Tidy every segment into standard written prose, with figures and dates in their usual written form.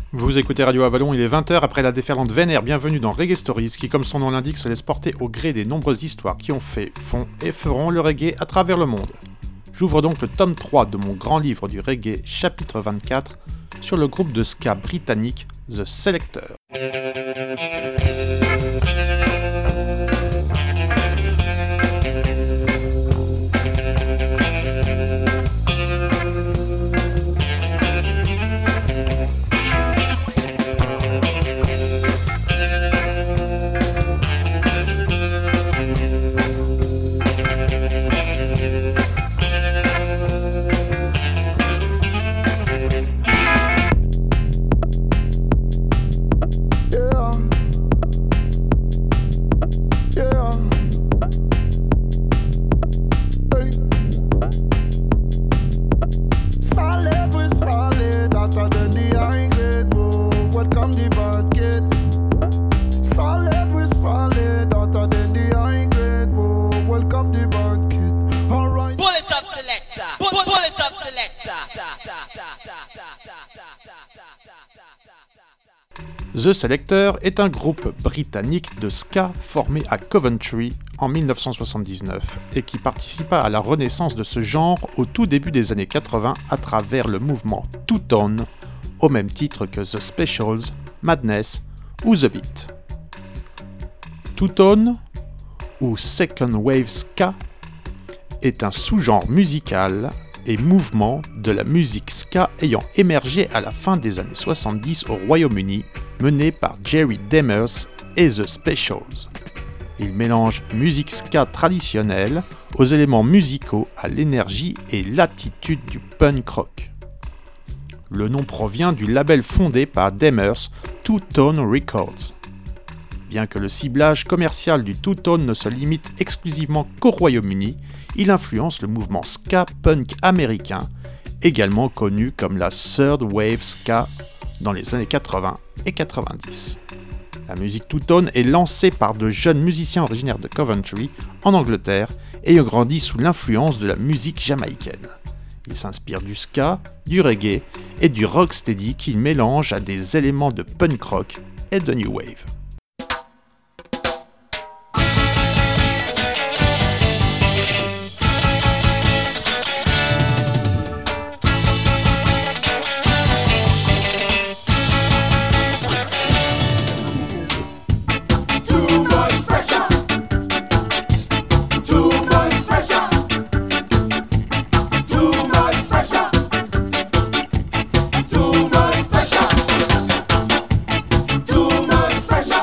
Vous écoutez Radio Avalon, il est 20h après la déferlante vénère. Bienvenue dans Reggae Stories, qui comme son nom l'indique se laisse porter au gré des nombreuses histoires qui ont fait, font et feront le reggae à travers le monde. J'ouvre donc le tome 3 de mon grand livre du reggae, chapitre 24, sur le groupe de ska britannique The Selecter. The Selecter est un groupe britannique de ska formé à Coventry en 1979 et qui participa à la renaissance de ce genre au tout début des années 80 à travers le mouvement Two Tone, au même titre que The Specials, Madness ou The Beat. Two Tone, ou Second Wave Ska, est un sous-genre musical et mouvement de la musique ska ayant émergé à la fin des années 70 au Royaume-Uni, mené par Jerry Demers et The Specials. Il mélange musique ska traditionnelle aux éléments musicaux, à l'énergie et l'attitude du punk rock. Le nom provient du label fondé par Demers, Two Tone Records. Bien que le ciblage commercial du Two Tone ne se limite exclusivement qu'au Royaume-Uni, il influence le mouvement ska punk américain, également connu comme la Third Wave Ska dans les années 80 et 90. La musique Two Tone est lancée par de jeunes musiciens originaires de Coventry, en Angleterre, ayant grandi sous l'influence de la musique jamaïcaine. Ils s'inspirent du ska, du reggae et du rocksteady qu'ils mélangent à des éléments de punk rock et de new wave. Pressure.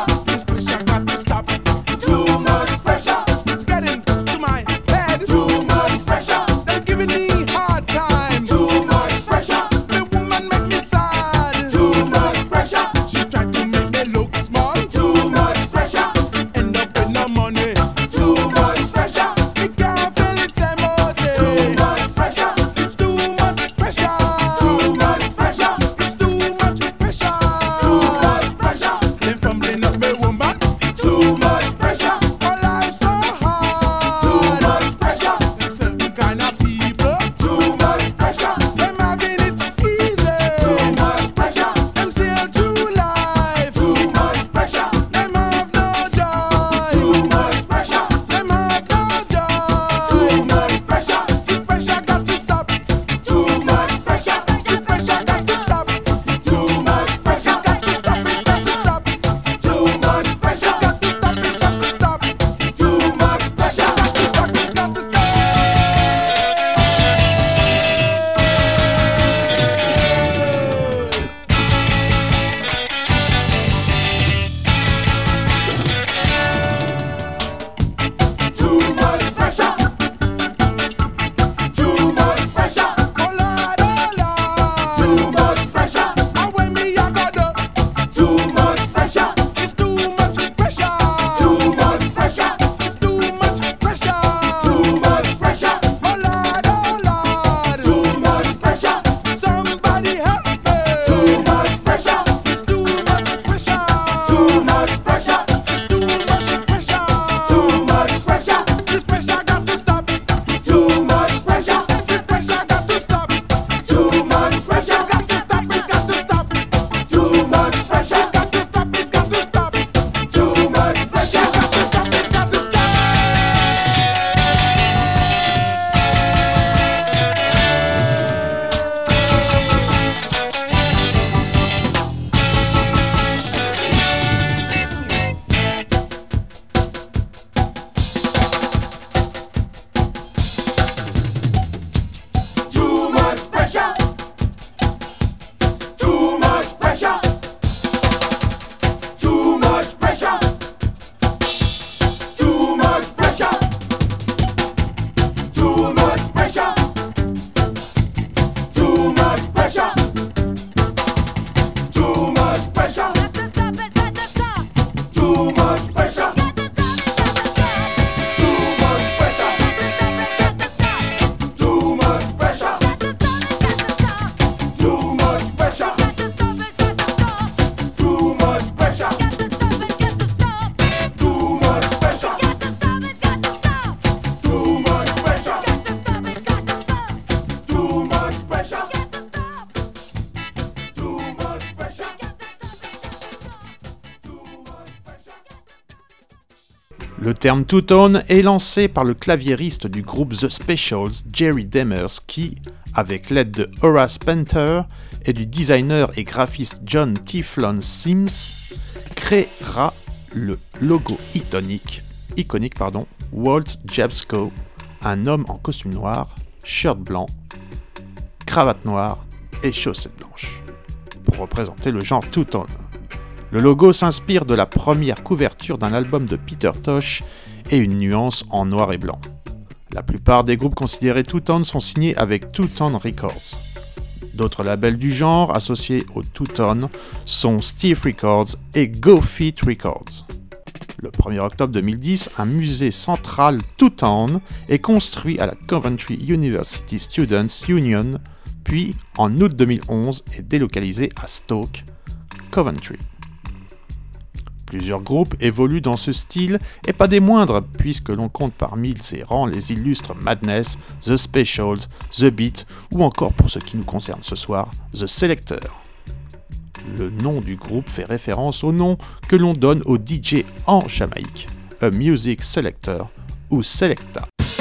Le terme two-tone est lancé par le claviériste du groupe The Specials, Jerry Demers, qui, avec l'aide de Horace Panther et du designer et graphiste John Tiflon Sims, créera le logo iconique Walt Jabsco, un homme en costume noir, shirt blanc, cravate noire et chaussettes blanches, pour représenter le genre two-tone. Le logo s'inspire de la première couverture d'un album de Peter Tosh et une nuance en noir et blanc. La plupart des groupes considérés two-tone sont signés avec Two-Tone Records. D'autres labels du genre associés au two-tone sont Steve Records et Go Feet Records. Le 1er octobre 2010, un musée central two-tone est construit à la Coventry University Students' Union, puis en août 2011 est délocalisé à Stoke, Coventry. Plusieurs groupes évoluent dans ce style, et pas des moindres, puisque l'on compte parmi ses rangs les illustres Madness, The Specials, The Beat, ou encore, pour ce qui nous concerne ce soir, The Selecter. Le nom du groupe fait référence au nom que l'on donne au DJ en Jamaïque, A Music Selector ou Selecta.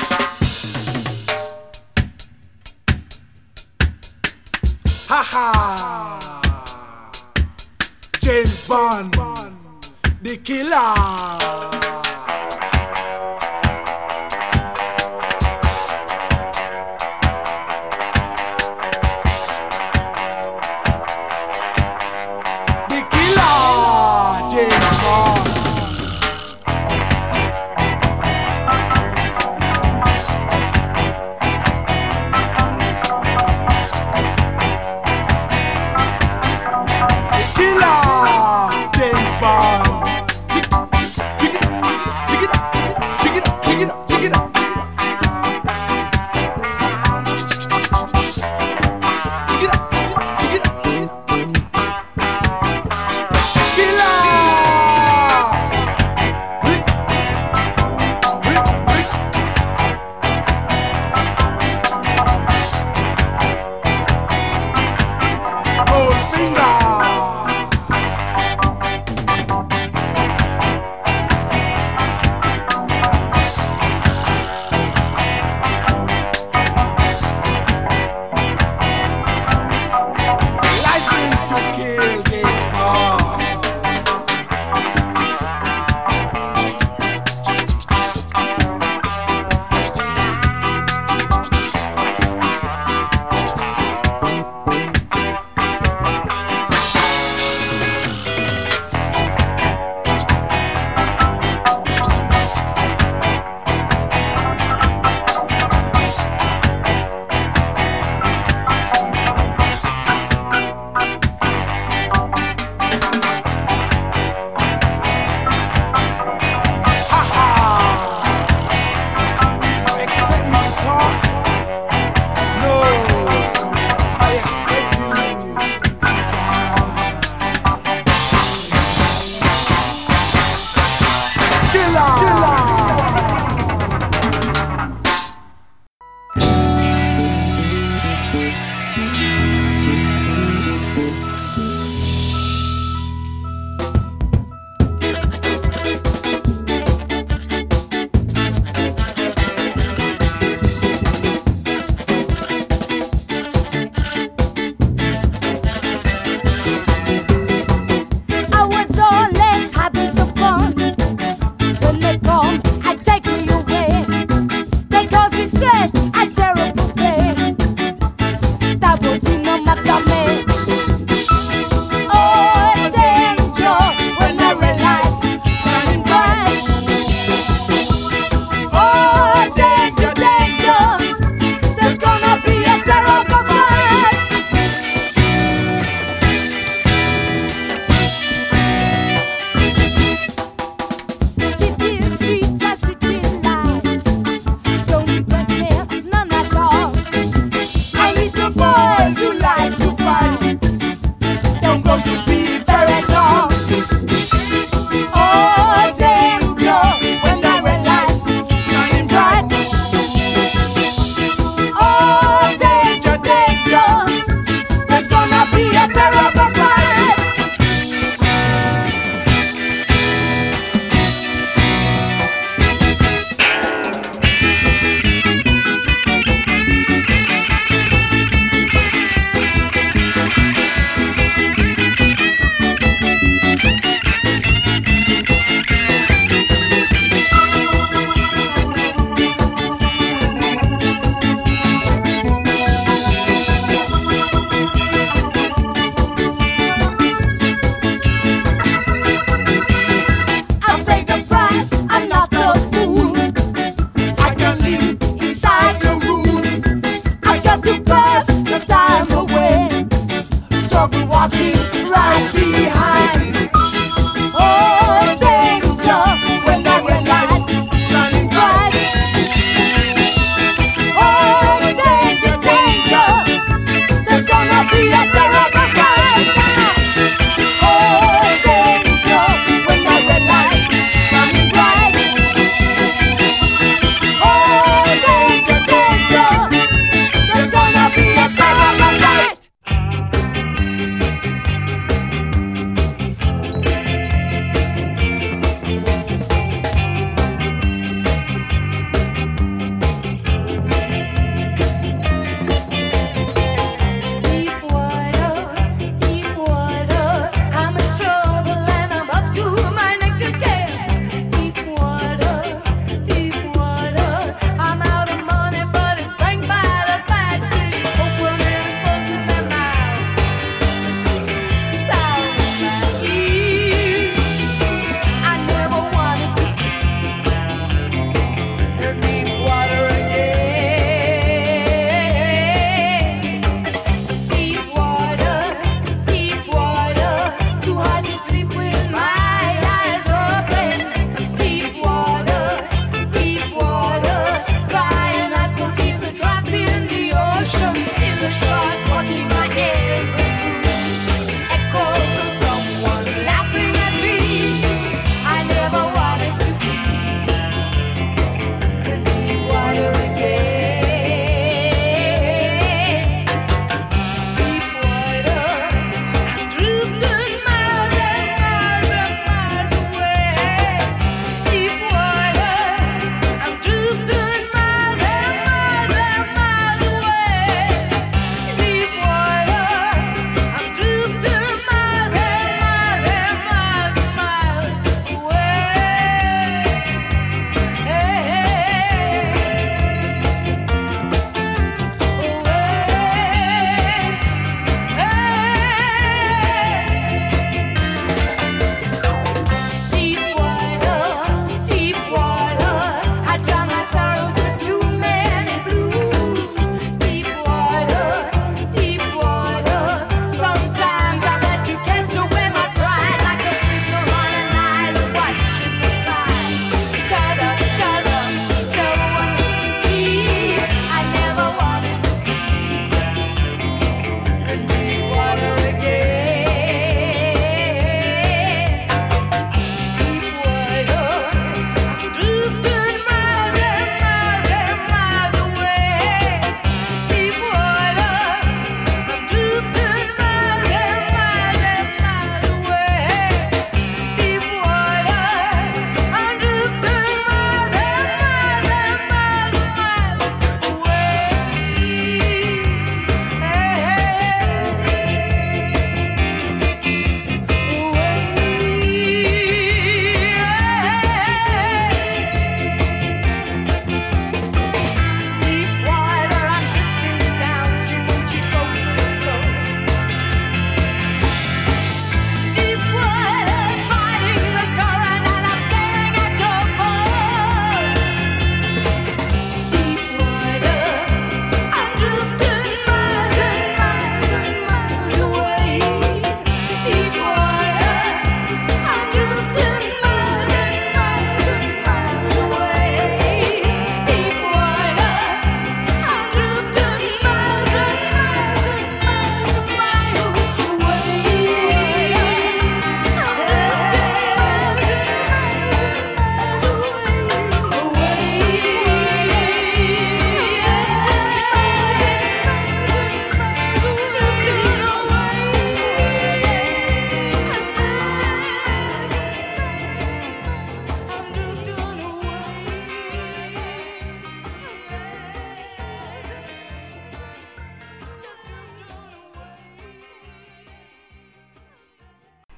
Ha-ha! James Bond, the killer.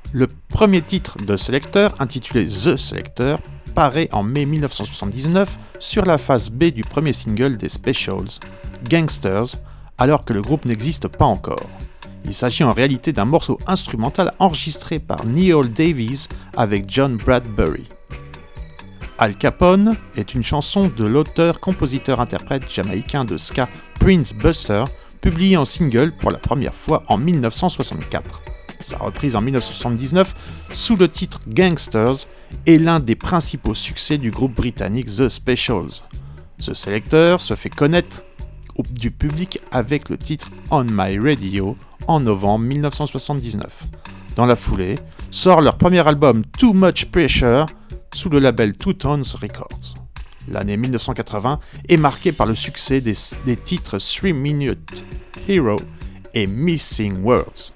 Le premier titre de Selecter, intitulé The Selecter, paraît en mai 1979 sur la face B du premier single des Specials, Gangsters, alors que le groupe n'existe pas encore. Il s'agit en réalité d'un morceau instrumental enregistré par Neil Davies avec John Bradbury. Al Capone est une chanson de l'auteur-compositeur-interprète jamaïcain de ska Prince Buster, publiée en single pour la première fois en 1964. Sa reprise en 1979 sous le titre Gangsters est l'un des principaux succès du groupe britannique The Specials. The Selecter se fait connaître du public avec le titre On My Radio en novembre 1979. Dans la foulée, sort leur premier album Too Much Pressure sous le label Two Tones Records. L'année 1980 est marquée par le succès des titres 3 Minute Hero et Missing Words.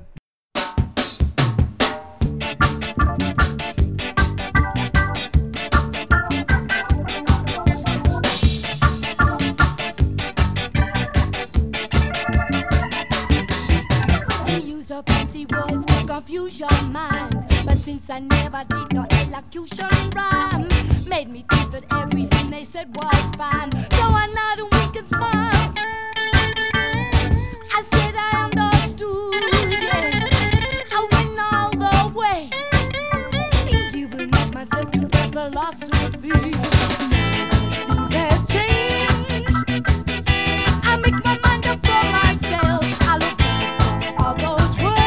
Confuse your mind, but since I never did no elocution rhyme, made me think that everything they said was fine. So I nod and wink and smile. I said I understood, yeah. I went all the way, giving up myself to the philosophy. Now that things have changed, I make my mind up for myself. I look at all those words.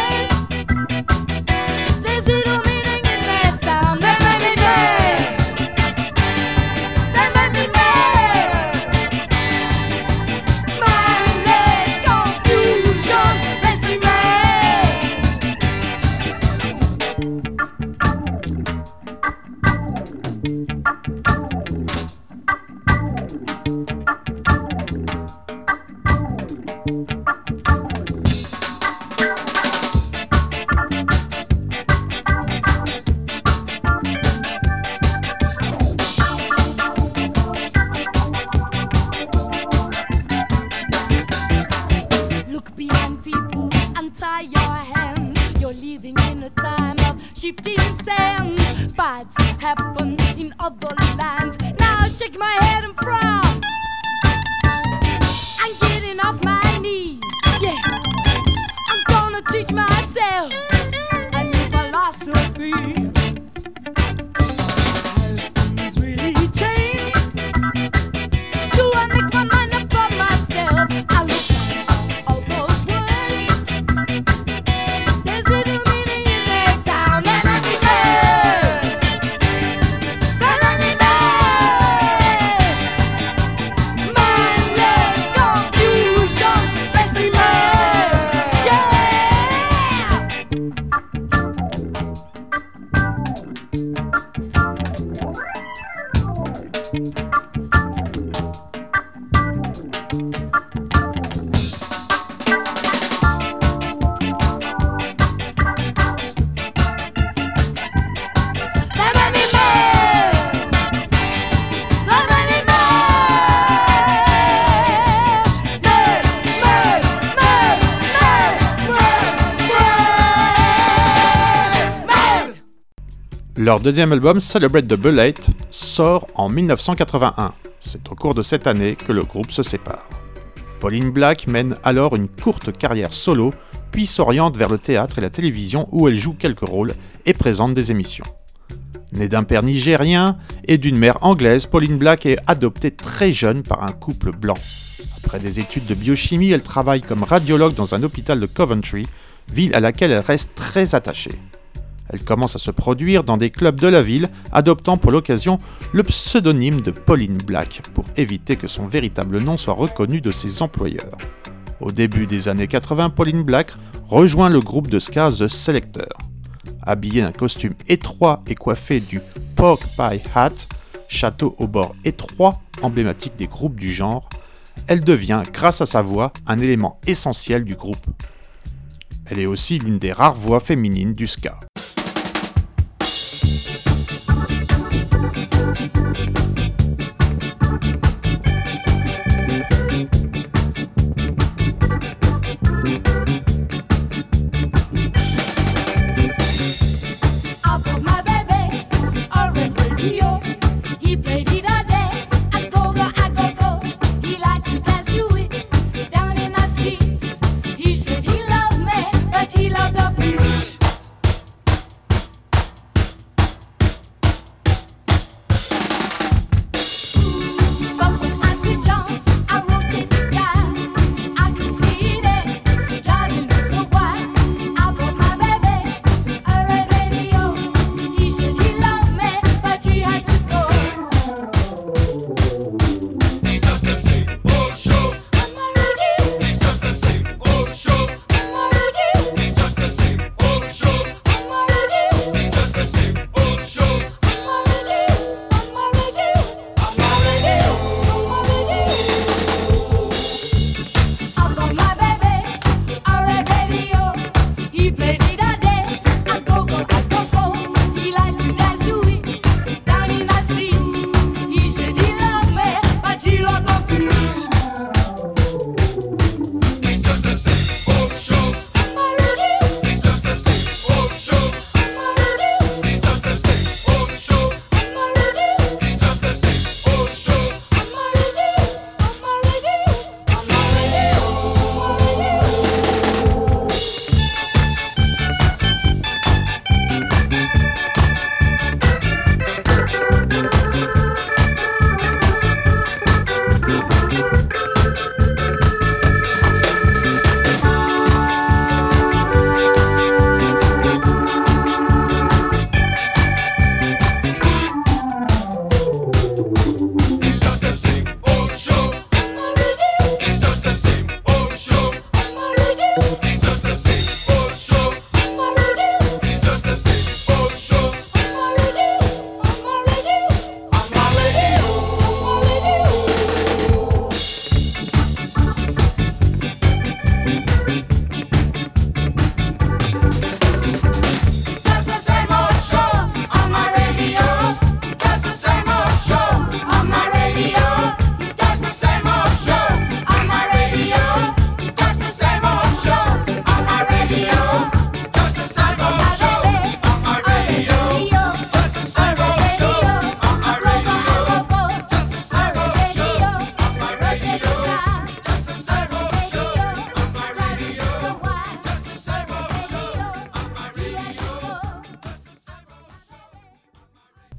Leur deuxième album, Celebrate the Bullet, sort en 1981. C'est au cours de cette année que le groupe se sépare. Pauline Black mène alors une courte carrière solo, puis s'oriente vers le théâtre et la télévision où elle joue quelques rôles et présente des émissions. Née d'un père nigérien et d'une mère anglaise, Pauline Black est adoptée très jeune par un couple blanc. Après des études de biochimie, elle travaille comme radiologue dans un hôpital de Coventry, ville à laquelle elle reste très attachée. Elle commence à se produire dans des clubs de la ville, adoptant pour l'occasion le pseudonyme de Pauline Black pour éviter que son véritable nom soit reconnu de ses employeurs. Au début des années 80, Pauline Black rejoint le groupe de ska The Selecter. Habillée d'un costume étroit et coiffée du pork pie hat, chapeau au bord étroit, emblématique des groupes du genre, elle devient, grâce à sa voix, un élément essentiel du groupe. Elle est aussi l'une des rares voix féminines du ska.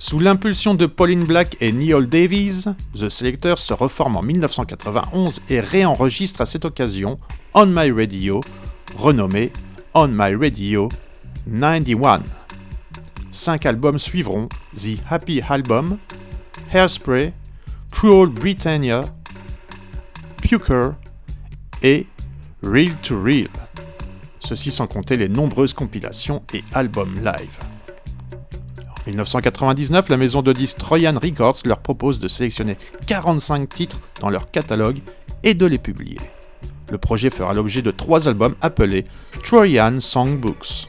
Sous l'impulsion de Pauline Black et Neil Davies, The Selectors se reforme en 1991 et réenregistre à cette occasion On My Radio, renommé On My Radio 91. 5 albums suivront: The Happy Album, Hairspray, Cruel Britannia, Puker et Real to Real. Ceci sans compter les nombreuses compilations et albums live. En 1999, la maison de disques Trojan Records leur propose de sélectionner 45 titres dans leur catalogue et de les publier. Le projet fera l'objet de 3 albums appelés Trojan Songbooks.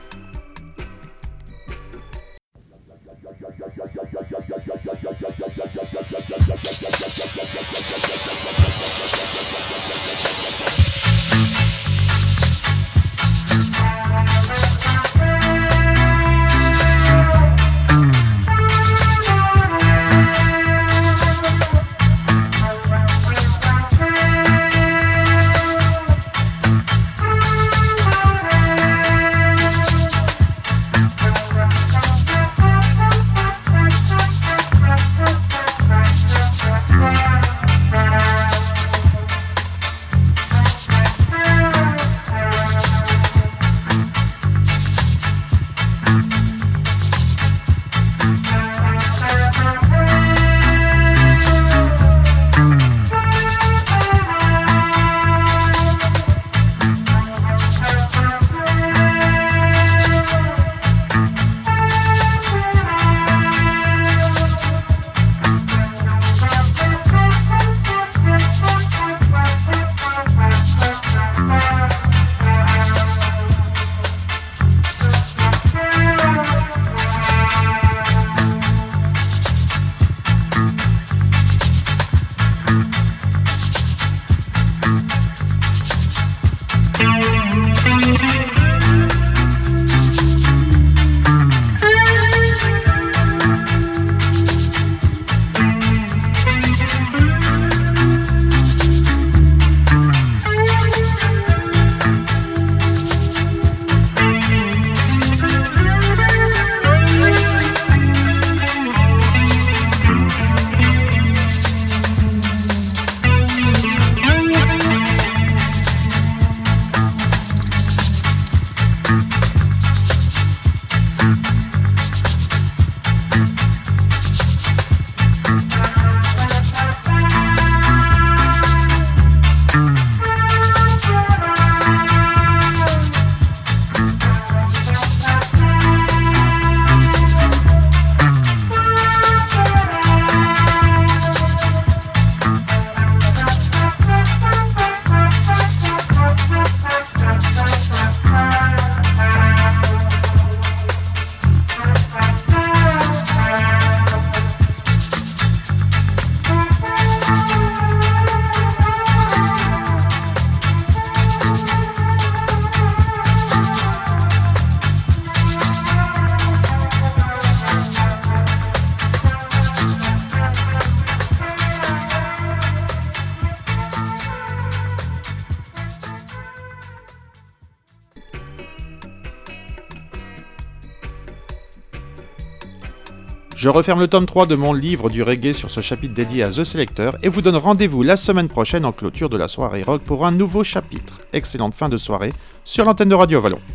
Je referme le tome 3 de mon livre du reggae sur ce chapitre dédié à The Selector et vous donne rendez-vous la semaine prochaine en clôture de la soirée rock pour un nouveau chapitre. Excellente fin de soirée sur l'antenne de Radio Avalon.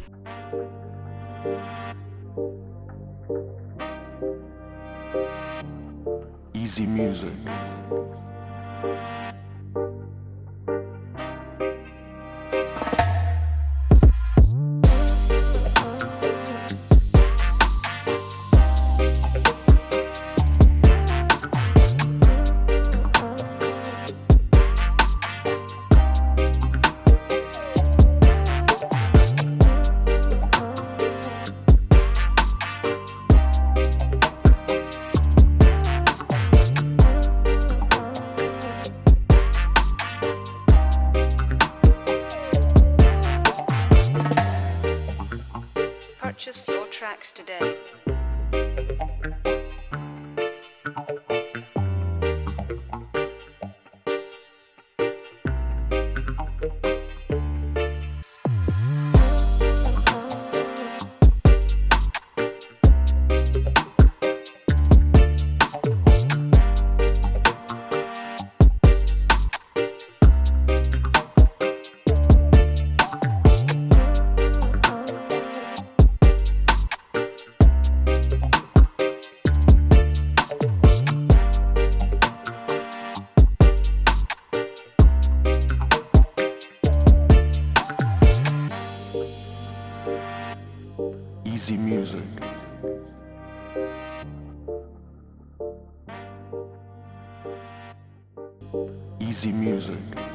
Easy music. Purchase your tracks today. Easy music. Easy music.